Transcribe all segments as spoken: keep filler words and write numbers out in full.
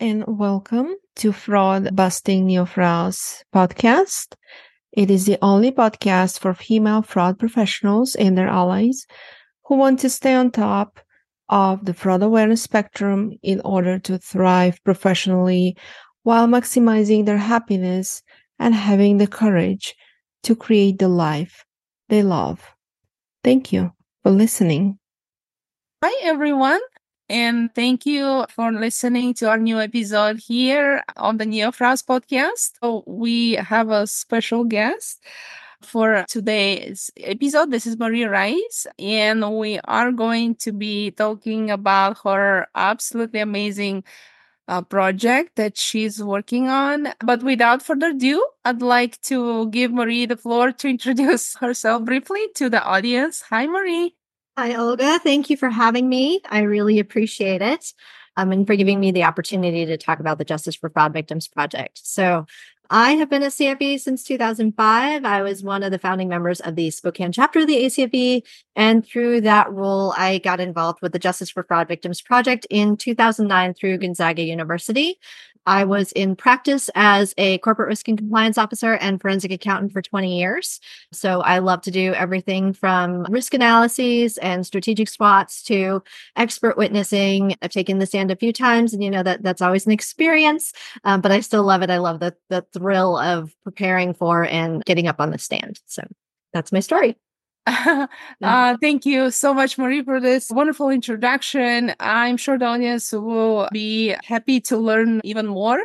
and welcome to Fraud Busting Neofraus podcast. It is the only podcast for female fraud professionals and their allies who want to stay on top of the fraud awareness spectrum in order to thrive professionally while maximizing their happiness and having the courage to create the life they love. Thank you for listening. Hi, everyone. And thank you for listening to our new episode here on the Neofraus podcast. So we have a special guest for today's episode. This is Marie Rice, and we are going to be talking about her absolutely amazing uh, project that she's working on. But without further ado, I'd like to give Marie the floor to introduce herself briefly to the audience. Hi, Marie. Hi, Olga. Thank you for having me. I really appreciate it. Um, and for giving me the opportunity to talk about the Justice for Fraud Victims Project. So I have been a C F V since two thousand five. I was one of the founding members of the Spokane chapter of the A C F V. And through that role, I got involved with the Justice for Fraud Victims Project in two thousand nine through Gonzaga University. I was in practice as a corporate risk and compliance officer and forensic accountant for twenty years. So I love to do everything from risk analyses and strategic SWOTs to expert witnessing. I've taken the stand a few times, and you know that that's always an experience, um, but I still love it. I love the, the thrill of preparing for and getting up on the stand. So that's my story. uh, thank you so much, Marie, for this wonderful introduction. I'm sure the audience will be happy to learn even more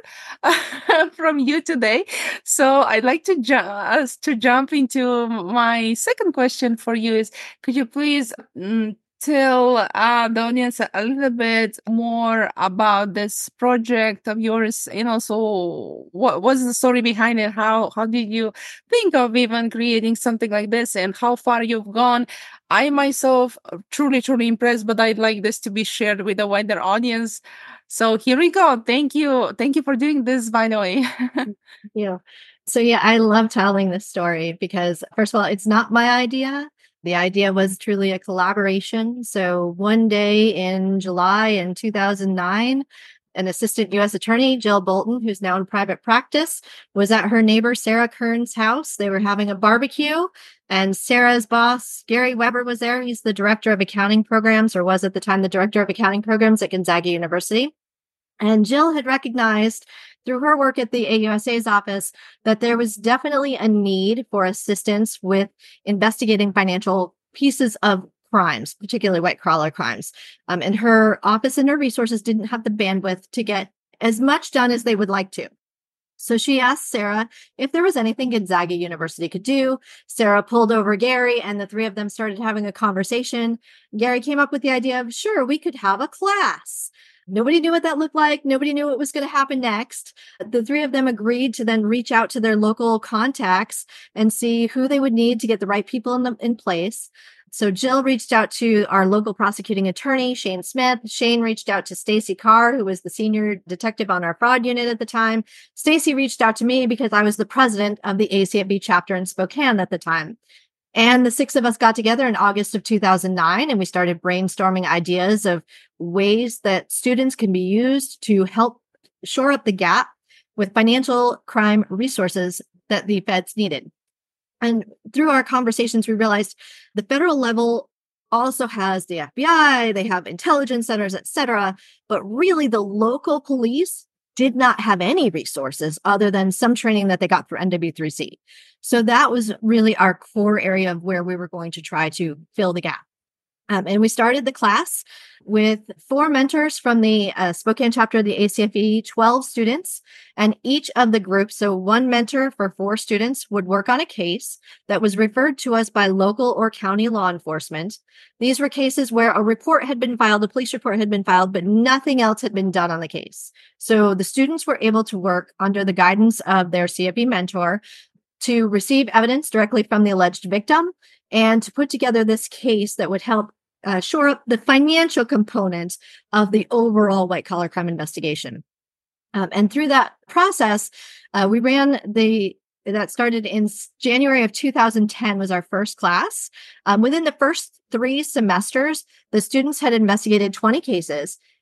from you today. So I'd like to, ju- us to jump into my second question for you is, could you please mm, tell uh, the audience a little bit more about this project of yours, and also what was the story behind it? How how did you think of even creating something like this, and how far you've gone? I myself truly, truly impressed, but I'd like this to be shared with a wider audience. So here we go. Thank you. Thank you for doing this, by the way. Yeah. So yeah, I love telling this story because first of all, it's not my idea. The idea was truly a collaboration. So one day in July in two thousand nine, an assistant U S attorney, Jill Bolton, who's now in private practice, was at her neighbor Sarah Kern's house. They were having a barbecue, and Sarah's boss, Gary Weber, was there. He's the director of accounting programs, or was at the time the director of accounting programs at Gonzaga University. And Jill had recognized through her work at the A U S A's office that there was definitely a need for assistance with investigating financial pieces of crimes, particularly white collar crimes. Um, and her office and her resources didn't have the bandwidth to get as much done as they would like to. So she asked Sarah if there was anything Gonzaga University could do. Sarah pulled over Gary, and the three of them started having a conversation. Gary came up with the idea of, sure, we could have a class. Nobody knew what that looked like. Nobody knew what was going to happen next. The three of them agreed to then reach out to their local contacts and see who they would need to get the right people in, the, in place. So Jill reached out to our local prosecuting attorney, Shane Smith. Shane reached out to Stacy Carr, who was the senior detective on our fraud unit at the time. Stacy reached out to me because I was the president of the A C F V chapter in Spokane at the time. And the six of us got together in August of two thousand nine, and we started brainstorming ideas of ways that students can be used to help shore up the gap with financial crime resources that the feds needed. And through our conversations, we realized the federal level also has the F B I, they have intelligence centers, et cetera. But really, the local police did not have any resources other than some training that they got through N W three C. So that was really our core area of where we were going to try to fill the gap. Um, and we started the class with four mentors from the uh, Spokane chapter of the A C F V, twelve students, and each of the groups, so one mentor for four students, would work on a case that was referred to us by local or county law enforcement. These were cases where a report had been filed, a police report had been filed, but nothing else had been done on the case. So the students were able to work under the guidance of their C F V mentor to receive evidence directly from the alleged victim and to put together this case that would help uh, shore up the financial component of the overall white collar crime investigation. Um, and through that process, uh, we ran the that started in January of two thousand ten was our first class. Um, within the first three semesters, the students had investigated twenty cases.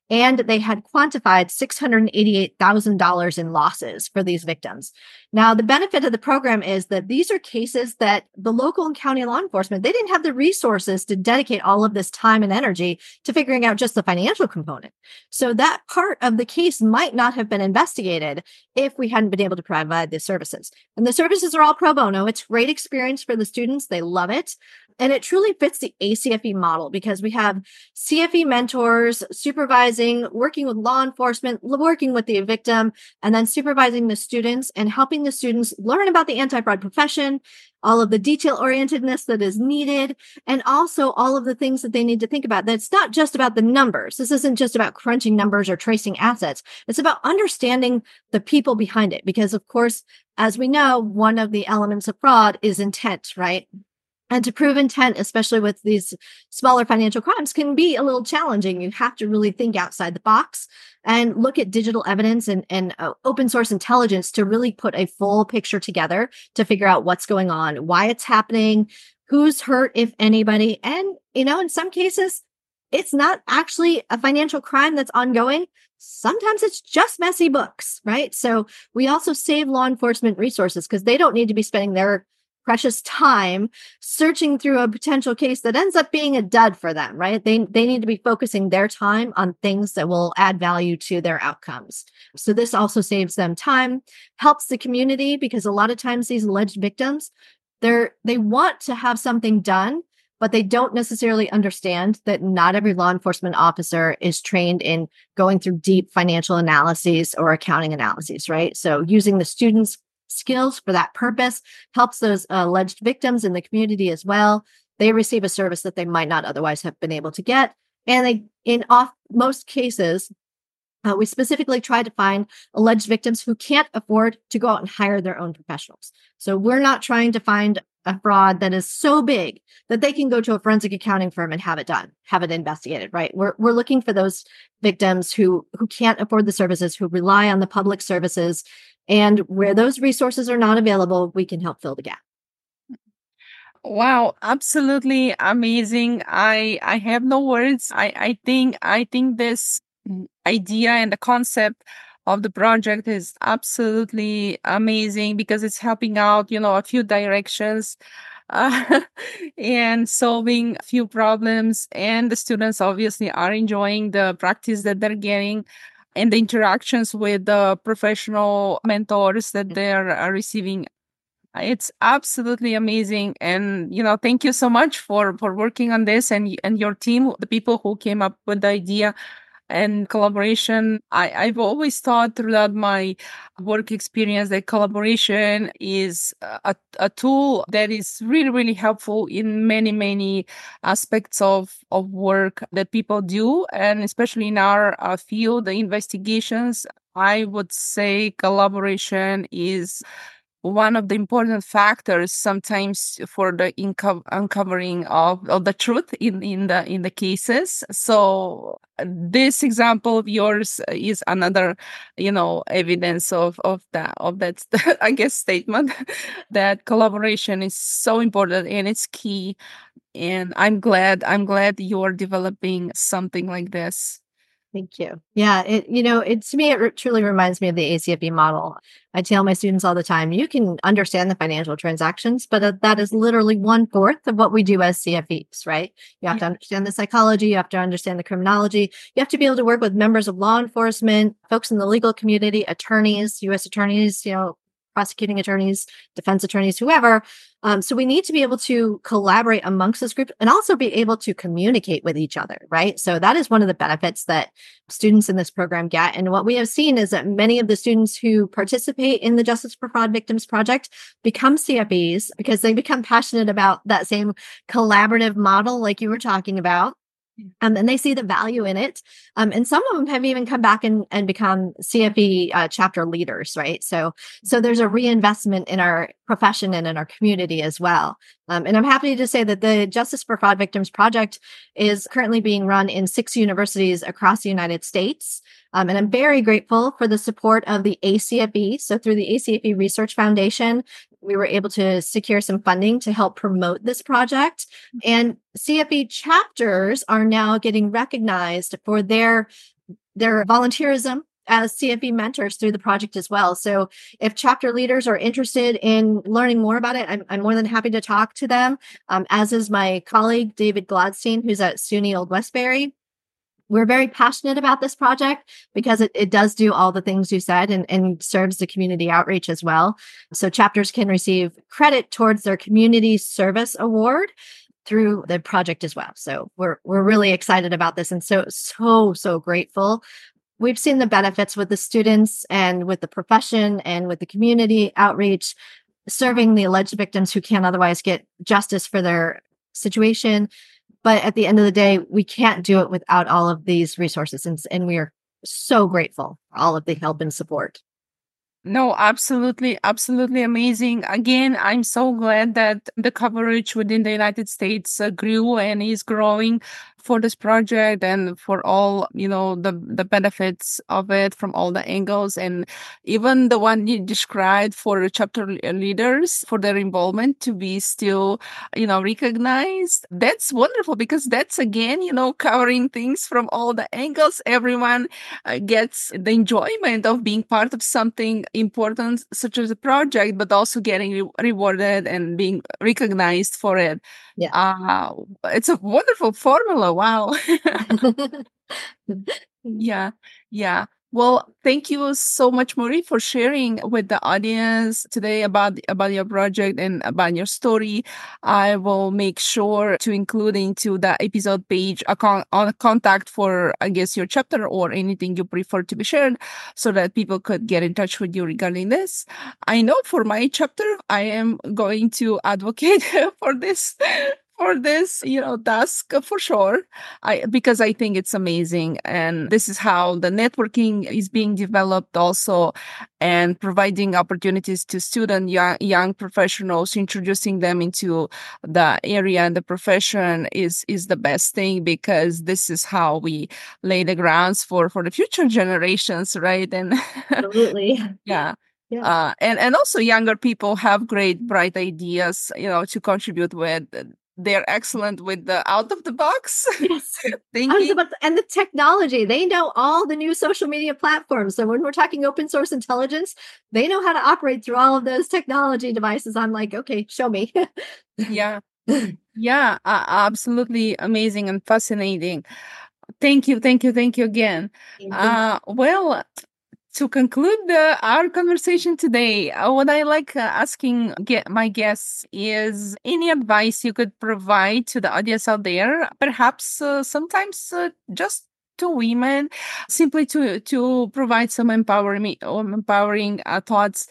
And they had quantified six hundred eighty-eight thousand dollars in losses for these victims. Now, the benefit of the program is that these are cases that the local and county law enforcement, they didn't have the resources to dedicate all of this time and energy to figuring out just the financial component. So that part of the case might not have been investigated if we hadn't been able to provide the services. And the services are all pro bono. It's great experience for the students. They love it. And it truly fits the A C F E model because we have C F E mentors supervising, working with law enforcement, working with the victim, and then supervising the students and helping the students learn about the anti-fraud profession, all of the detail-orientedness that is needed, and also all of the things that they need to think about. That it's not just about the numbers. This isn't just about crunching numbers or tracing assets. It's about understanding the people behind it. Because, of course, as we know, one of the elements of fraud is intent, right? And to prove intent, especially with these smaller financial crimes, can be a little challenging. You have to really think outside the box and look at digital evidence and, and uh, open source intelligence to really put a full picture together to figure out what's going on, why it's happening, who's hurt, if anybody. And, you know, in some cases, it's not actually a financial crime that's ongoing. Sometimes it's just messy books, right? So we also save law enforcement resources because they don't need to be spending their precious time searching through a potential case that ends up being a dud for them, right? They, they need to be focusing their time on things that will add value to their outcomes. So this also saves them time, helps the community because a lot of times these alleged victims, they're, they want to have something done, but they don't necessarily understand that not every law enforcement officer is trained in going through deep financial analyses or accounting analyses, right? So using the students' skills for that purpose helps those uh, alleged victims in the community as well. They receive a service that they might not otherwise have been able to get. And they, in off, most cases, uh, we specifically try to find alleged victims who can't afford to go out and hire their own professionals. So we're not trying to find a fraud that is so big that they can go to a forensic accounting firm and have it done, have it investigated, right? We're we're looking for those victims who who can't afford the services, who rely on the public services. And where those resources are not available, we can help fill the gap. Wow, absolutely amazing. I I have no words. I I think I think this idea and the concept of the project is absolutely amazing because it's helping out, you know, a few directions uh, and solving a few problems. And the students obviously are enjoying the practice that they're getting and the interactions with the professional mentors that they're uh, receiving. It's absolutely amazing. And, you know, thank you so much for, for working on this and, and your team, the people who came up with the idea and collaboration. I, I've always thought throughout my work experience that collaboration is a, a tool that is really, really helpful in many, many aspects of, of work that people do. And especially in our uh, field, the investigations, I would say collaboration is one of the important factors sometimes for the inco- uncovering of, of the truth in, in the in the cases. So this example of yours is another, you know, evidence of of that of that I guess statement that collaboration is so important and it's key. And I'm glad I'm glad you're developing something like this. Thank you. Yeah, it you know, it to me it re- truly reminds me of the A C F E model. I tell my students all the time, you can understand the financial transactions, but uh, that is literally one fourth of what we do as C F Es, right? You have to understand the psychology, you have to understand the criminology, you have to be able to work with members of law enforcement, folks in the legal community, attorneys, U S attorneys, you know, prosecuting attorneys, defense attorneys, whoever. Um, so we need to be able to collaborate amongst this group and also be able to communicate with each other, right? So that is one of the benefits that students in this program get. And what we have seen is that many of the students who participate in the Justice for Fraud Victims Project become C F Es because they become passionate about that same collaborative model like you were talking about. Um, and they see the value in it. Um, and some of them have even come back and, and become C F E uh, chapter leaders, right? So, so there's a reinvestment in our profession and in our community as well. Um, and I'm happy to say that the Justice for Fraud Victims Project is currently being run in six universities across the United States. Um, and I'm very grateful for the support of the A C F E. So through the A C F E Research Foundation, we were able to secure some funding to help promote this project. And C F E chapters are now getting recognized for their their volunteerism as C F E mentors through the project as well. So if chapter leaders are interested in learning more about it, I'm, I'm more than happy to talk to them, um, as is my colleague, David Gladstein, who's at SUNY Old Westbury. We're very passionate about this project because it, it does do all the things you said and, and serves the community outreach as well. So chapters can receive credit towards their community service award through the project as well. So we're we're really excited about this and so, so, so grateful. We've seen the benefits with the students and with the profession and with the community outreach, serving the alleged victims who can't otherwise get justice for their situation. But at the end of the day, we can't do it without all of these resources. And, and we are so grateful for all of the help and support. No, absolutely, absolutely amazing. Again, I'm so glad that the coverage within the United States uh, grew and is growing for this project and for all, you know, the, the benefits of it from all the angles. And even the one you described for chapter leaders, for their involvement to be still, you know, recognized. That's wonderful because that's, again, you know, covering things from all the angles. Everyone uh, gets the enjoyment of being part of something important such as a project, but also getting re- rewarded and being recognized for it. Yeah. Uh, it's a wonderful formula. Wow. Yeah. Yeah. Well, thank you so much, Marie, for sharing with the audience today about about your project and about your story. I will make sure to include into the episode page a, con- a contact for, I guess, your chapter or anything you prefer to be shared so that people could get in touch with you regarding this. I know for my chapter, I am going to advocate for this for this, you know, task for sure. I because I think it's amazing. And this is how the networking is being developed also, and providing opportunities to student young, young professionals, introducing them into the area and the profession is is the best thing, because this is how we lay the grounds for for the future generations, right? And Absolutely. yeah. Yeah. Uh, and, and also younger people have great, bright ideas, you know, to contribute with. They're excellent with the out of the box Yes. thinking. About, and the technology, they know all the new social media platforms. So when we're talking open source intelligence, they know how to operate through all of those technology devices. I'm like, okay, show me. Yeah. Yeah. Uh, absolutely amazing and fascinating. Thank you. Thank you. Thank you again. Thank you. Uh, well, to conclude the, our conversation today, uh, what I like uh, asking get my guests is any advice you could provide to the audience out there, perhaps uh, sometimes uh, just to women, simply to to provide some empowering um, empowering uh, thoughts.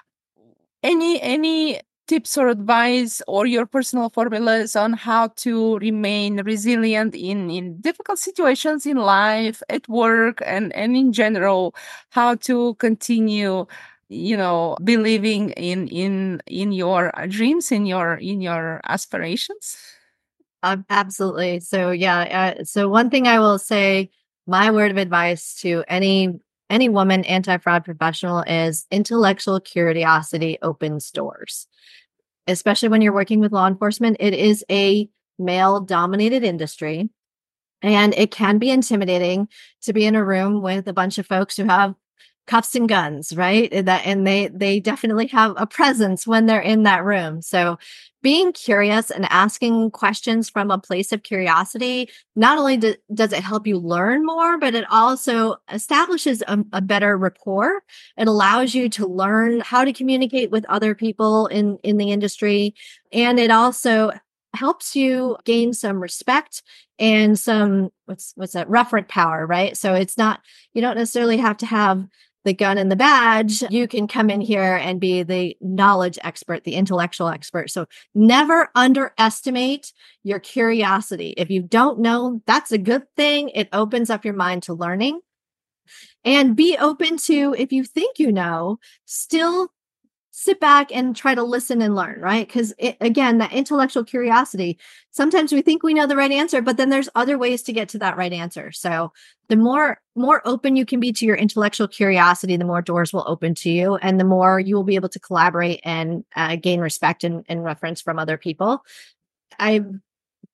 Any any tips or advice or your personal formulas on how to remain resilient in, in difficult situations in life, at work, and, and in general, how to continue, you know, believing in in in your dreams, in your in your aspirations? Um, absolutely. So yeah. Uh, so one thing I will say, my word of advice to any any woman anti-fraud professional is intellectual curiosity opens doors. Especially when you're working with law enforcement, it is a male-dominated industry, and it can be intimidating to be in a room with a bunch of folks who have cuffs and guns, right? And that, and they they definitely have a presence when they're in that room. So being curious and asking questions from a place of curiosity, not only do, does it help you learn more, but it also establishes a, a better rapport. It allows you to learn how to communicate with other people in, in the industry. And it also helps you gain some respect and some, what's, what's that, referent power, right? So it's not, you don't necessarily have to have the gun and the badge. You can come in here and be the knowledge expert, the intellectual expert. So never underestimate your curiosity. If you don't know, that's a good thing. It opens up your mind to learning. And be open to, if you think you know, still sit back and try to listen and learn, right? Because again, that intellectual curiosity, sometimes we think we know the right answer, but then there's other ways to get to that right answer. So the more, more open you can be to your intellectual curiosity, the more doors will open to you, and the more you will be able to collaborate and uh, gain respect and, and reference from other people. I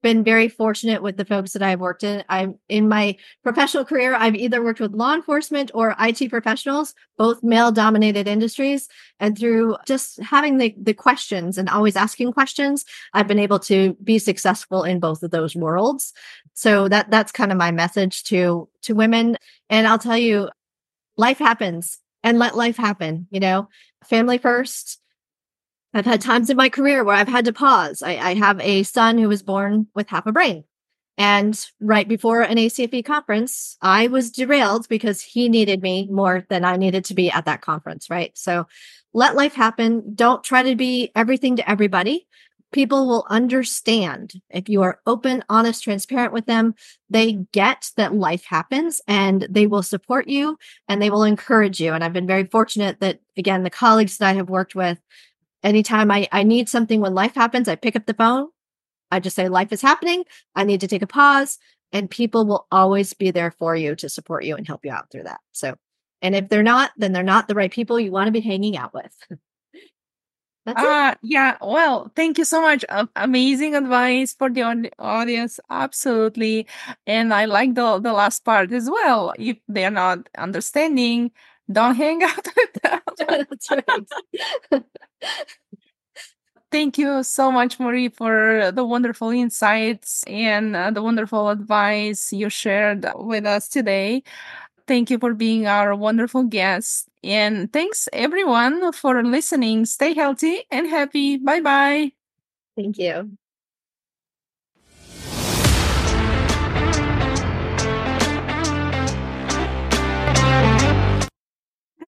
been very fortunate with the folks that I've worked in. I'm in my professional career, I've either worked with law enforcement or I T professionals, both male dominated industries. And through just having the, the questions and always asking questions, I've been able to be successful in both of those worlds. So that that's kind of my message to, to women. And I'll tell you, life happens and let life happen, you know, family first. I've had times in my career where I've had to pause. I, I have a son who was born with half a brain. And right before an A C F E conference, I was derailed because he needed me more than I needed to be at that conference, right? So let life happen. Don't try to be everything to everybody. People will understand if you are open, honest, transparent with them. They get that life happens and they will support you and they will encourage you. And I've been very fortunate that, again, the colleagues that I have worked with, anytime I, I need something when life happens, I pick up the phone. I just say, life is happening. I need to take a pause. And people will always be there for you to support you and help you out through that. So, and if they're not, then they're not the right people you want to be hanging out with. That's uh, it. Yeah. Well, thank you so much. Uh, amazing advice for the on- audience. Absolutely. And I like the, the last part as well. If they're not understanding, don't hang out with them. That's right. Thank you so much, Marie, for the wonderful insights and uh, the wonderful advice you shared with us today. Thank you for being our wonderful guest. And thanks, everyone, for listening. Stay healthy and happy. Bye-bye. Thank you.